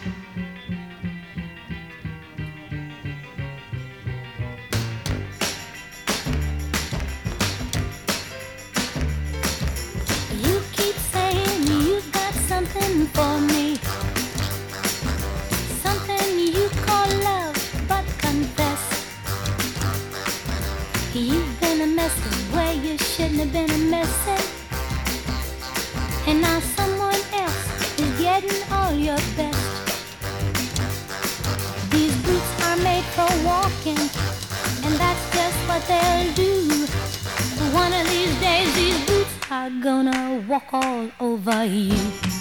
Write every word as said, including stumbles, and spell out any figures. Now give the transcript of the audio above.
You keep saying you've got something for me, something you call love, but confess you've been a messin' where you shouldn't have been a messin', and now someone else is getting all your best. These boots are made for walking, and that's just what they'll do. One of these days these boots are gonna walk all over you.